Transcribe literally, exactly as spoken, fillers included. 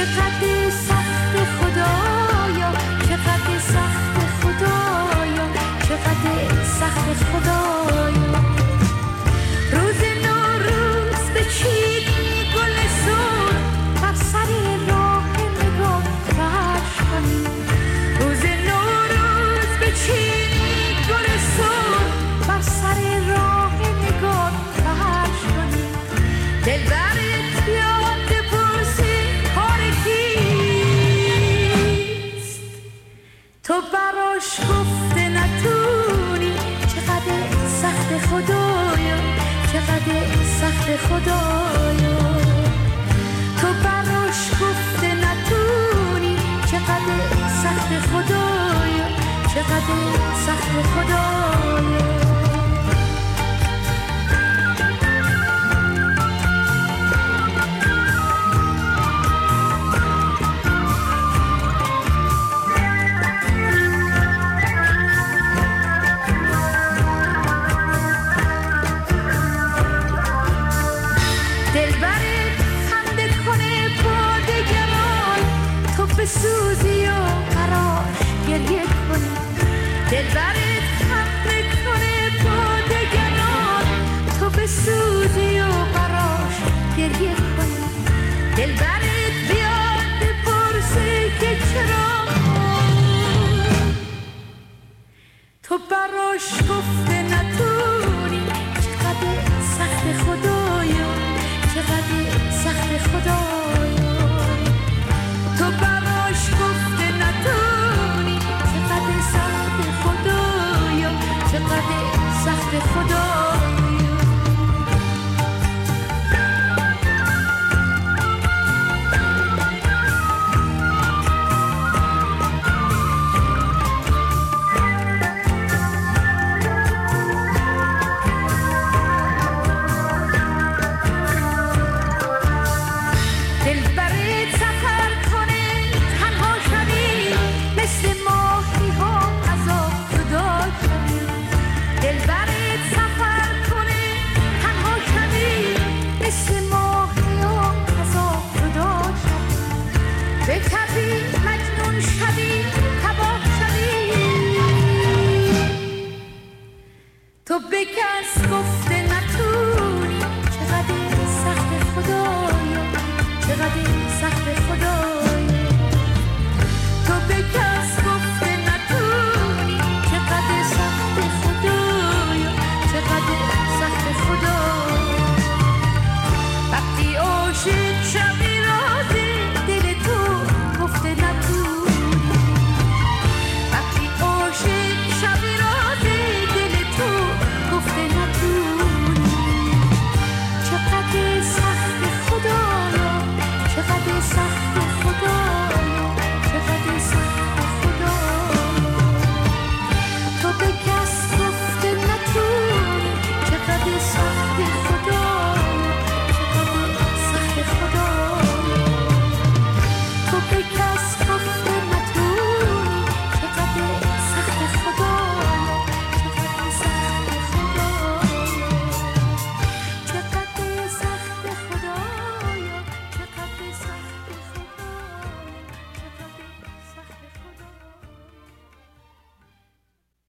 چقدر سخت خدایا، چقدر سخت خدایا، چقدر سخت خدایا. روز نوروز بچید گل سرخ بر سر راه نگاه فرش کنیم. روز نوروز بچید گل سرخ بر سر راه نگاه فرش کنیم. دلبرت بیاد بپرسی کار کیست، تو براش گفته نتونی. چقدر سخت خدایا، چقدر سخت خدایا، تو براش گفته نتونی. چقدر سخت خدایا، چقدر سخت خدایا. بسوزی و براش گریه کنی. دلبرت خنده کنه با دگران، تو بسوزی و براش گریه کنی. دلبرت بیاد بپرسه که چرا تو براش گفته نتونی. چقدر سخت خدایا، چقدر سخت خدایا، تو براش گفته نتونی. چقدر سخت خدایا، چقدر سخت خدایا. تو به کس گفته نتونی. چقدر سخت خدایا، چقدر سخت خدایا، تو به کس گفته نتونی. چقدر سخت خدایا، چقدر سخت خدایا. وقتی عاشق شوی رازی دل تو گفته نتونی. وقتی عاشق شوی رازی دل تو گفته نتونی. چقدر سخت خدایا، چقدر سخت خدایا، چقدر سخت خدایا، تو به کس گفته نتونی. چقدر سخت خدایا، چقدر سخت خدایا، تو به کس گفته